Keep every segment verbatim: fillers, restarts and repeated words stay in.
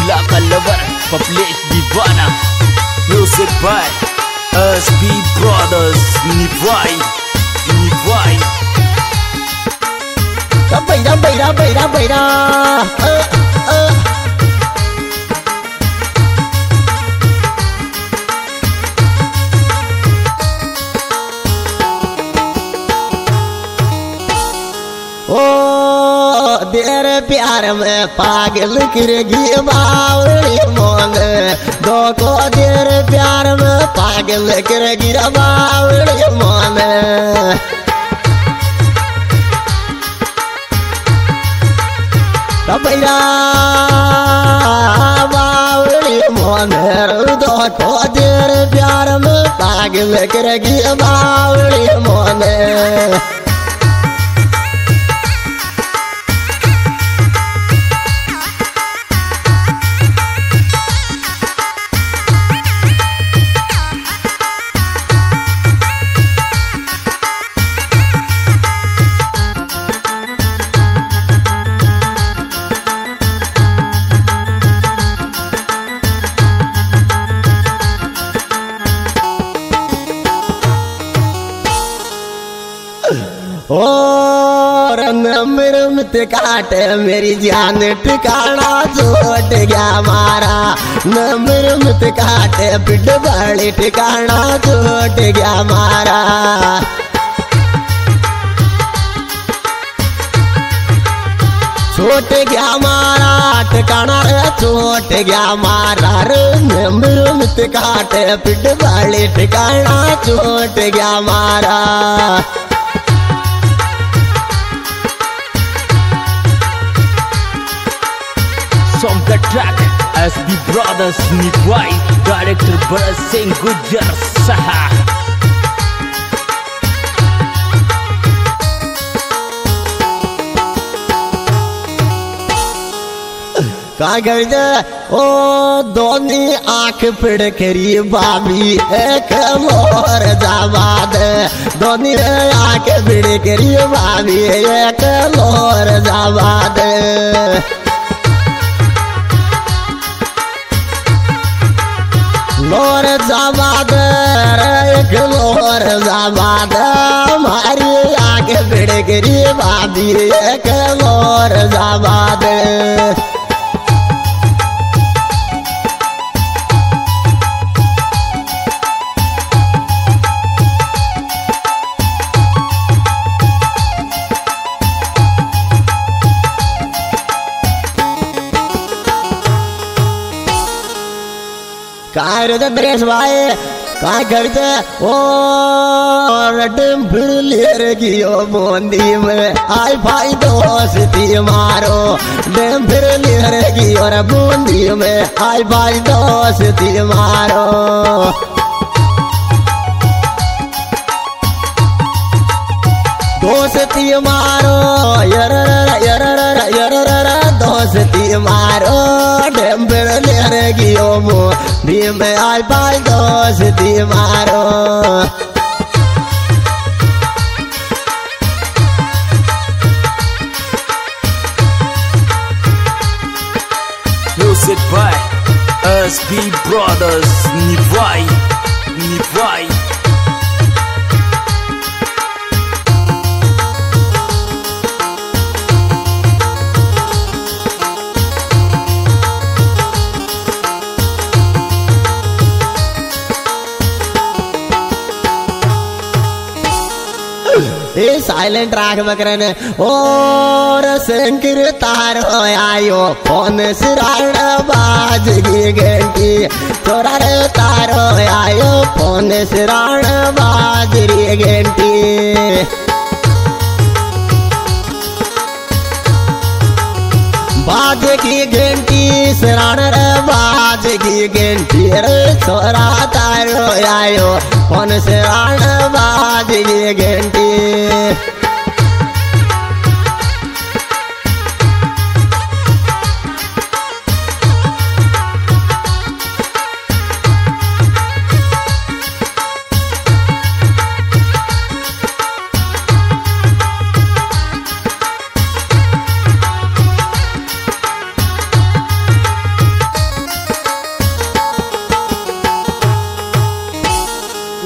Ilaka Lover, Publish Divana. Music by S B Brothers. Nivai, Nivai. Beira, beira, beira, beira. Uh, uh. ओ तेरे प्यार में पागल करेगी बावली मोन दो को तेरे प्यार में पागल करेगी बावली मोन तबैया बावली मोन दो को तेरे प्यार में पागल करेगी बावली मोन और नमृत काटे मेरी जान ठिकाना छोड़ गया मारा नमृत काटे पिट बड़ी ठिकाना छोड़ गया मारा छोट गया मारा ठिकाना रे छोट गया मारा रे नमृत काटे पिट बड़ी ठिकाना छोड़ गया मारा From the track S B Brothers Nivai, Director Bharat Singh Gujjar Saha. का करते ओ दोनी आंख पिड़ करी बाबी एक मोर जाबाद दोनी आंख पिड़ करी बाबी एक मोर जाबाद लोर जाबाद एक लोर जाबाद हमारी आगे बिड़ गिरी बाबी एक लोर जाबाद कार ब्रेस भाई का करते और डिम्पल लेर गियो मोंदी में आई भाई दोस्ती मारो डिम्पल लेर गियो रे बूंदी में आई भाई दोस्ती मारो दोस्ती मारो यर यर यर दोस्ती मारो डिम्पल लेर गियो मो भी में आई भाई दोस्ती मारो Music by S B Brothers Nivai, Nivai. A silent राग मकरन और शंकर तार आयो फोन सिराण बाज की घंटी तोरा रे तार आयो फोन सिराण बाज री घंटी बाज की घंटी सिराण रे बाज की घंटी रे छोरा तार आयो फोन सिराण बाज की घंटी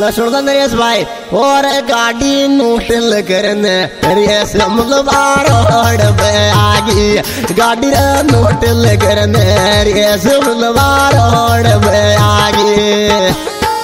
सुनता नरेश भाई और गाड़ी नोटल करने रेस मुलवार पे आगी गाड़ी नोटल करने रेस मुलवार पे आगी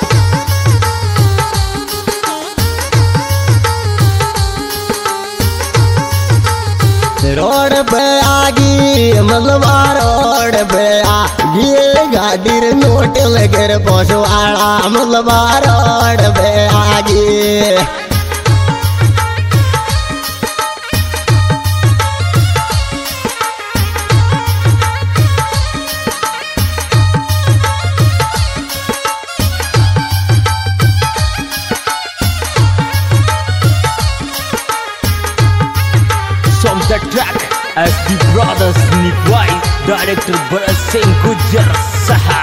रोड पे आगी मलबा रोड पे आगी गाड़ी नोट लेकर पहुंचवाड़ा मलबा रोड पे आगी From the track S B Brothers Nibhai, director Bharat Singh Gujjar Saha.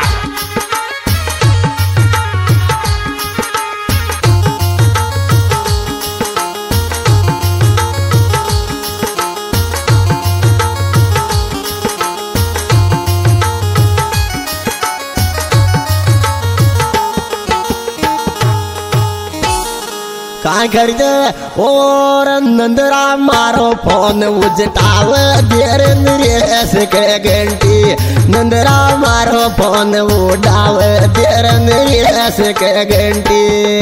का खरीदे और नंदरा मारो फोन उजटाव देर रेस के घंटी नंदरा मारो फोन उड़ाव देर रेस के घंटी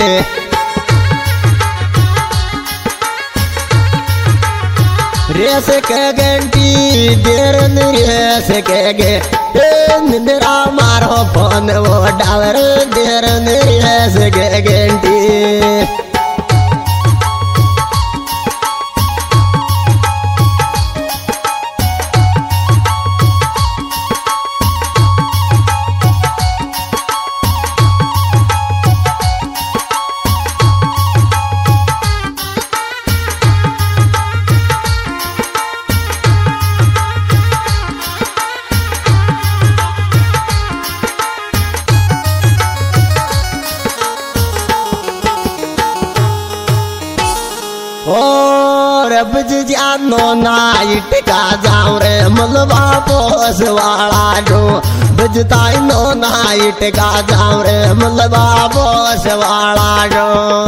रेस के घंटी देर रेस के गे नंदरा मारो फोन उड़ाव देर रेस के घंटी और बजानो नाइट का जाऊं रे मलबा पोस वाला जो बजता नो नाइट का जाऊं रे मलबा पोस वाला जो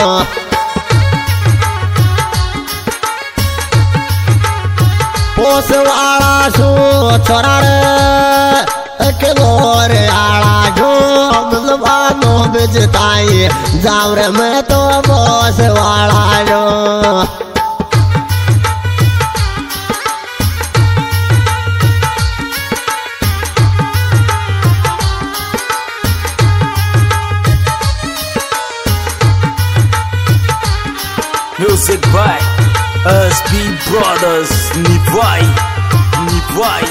पोस वाला सो छोरा रे अकलोर आला जो मलबा नो बजताई जाऊं रे मैं तो पोस वाला जो Music by S B Brothers Nibhai, Nibhai.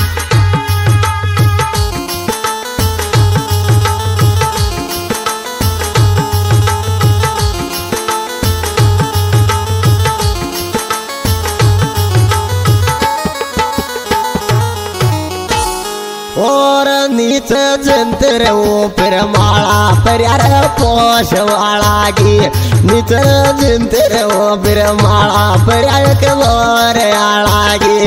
और नीचे जंतर ऊपर माला पर यार पोष वाला की नीचे जंतर ऊपर माला पर यार कलोर आला की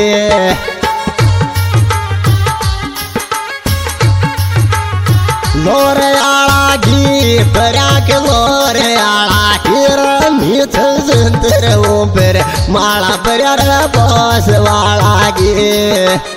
लोर आला की पर कलोर आला की नीचे जंतर ऊपर माला पर यार पोष वाला की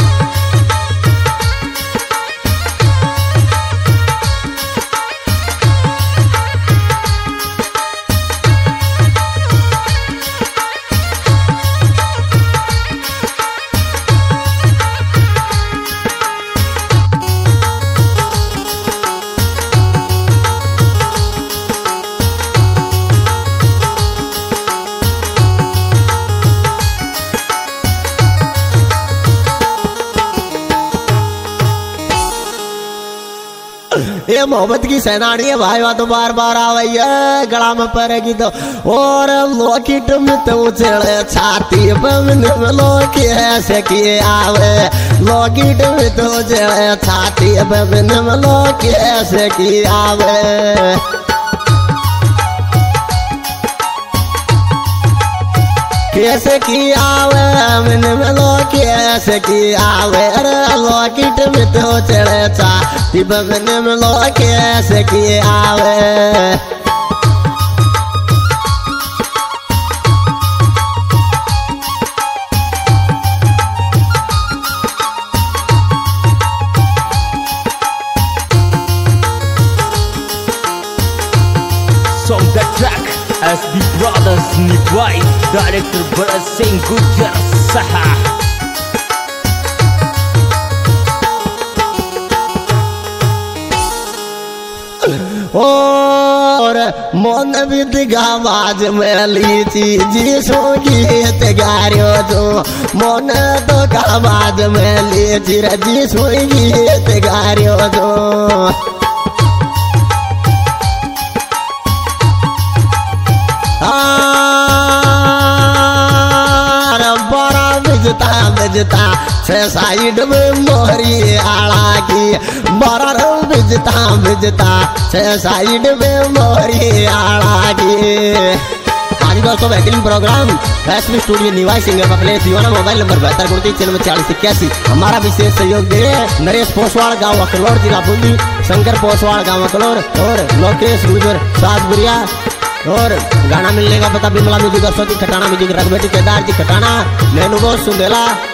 ये मोहब्बत की सेनानी है भाई वह तो बार बार आवे गला में पड़ेगी तो और लोकिट में तो चढ़े छाती पे लोग ऐसे किए आवे लोकिट में तो चढ़े छाती पे लोग ऐसे किए आवे कैसे की आवे मन में लो कैसे की आवे अरे लॉकेट में तो चढ़े चा मन में लो कैसे की आवे निभाई डायरेक्टर भरत सिंह गुज्जर साहब। और मन विद गावाज में लीची जी सो गीत गारियो जो मन तो गावाज में लीची जी सो गीत गारियो जो बड़ा बिजता बिजता से साइड में मोहरी आला की बड़ा बिजता बिजता से साइड में मोहरी आला की। आज दोस्तों बेहतरीन प्रोग्राम फैसली स्टूडियो निवाई सिंगर पकले दीवाना मोबाइल नंबर बहत्तर उनतीस छियानवे चालीस इक्यासी। हमारा विशेष सहयोग दे रहे नरेश पोसवाड़ गाँव अकलोर जिला बूंदी, शंकर पोसवाड़ गाँव अकलोर और लोकेश गुजर सातपुरिया। और गाना मिलने का पता बिमला म्यूजिक सरस्वती खटाना म्यूजिक रघुबेटी केदार जी खटाना नैनुबो सुंदेला।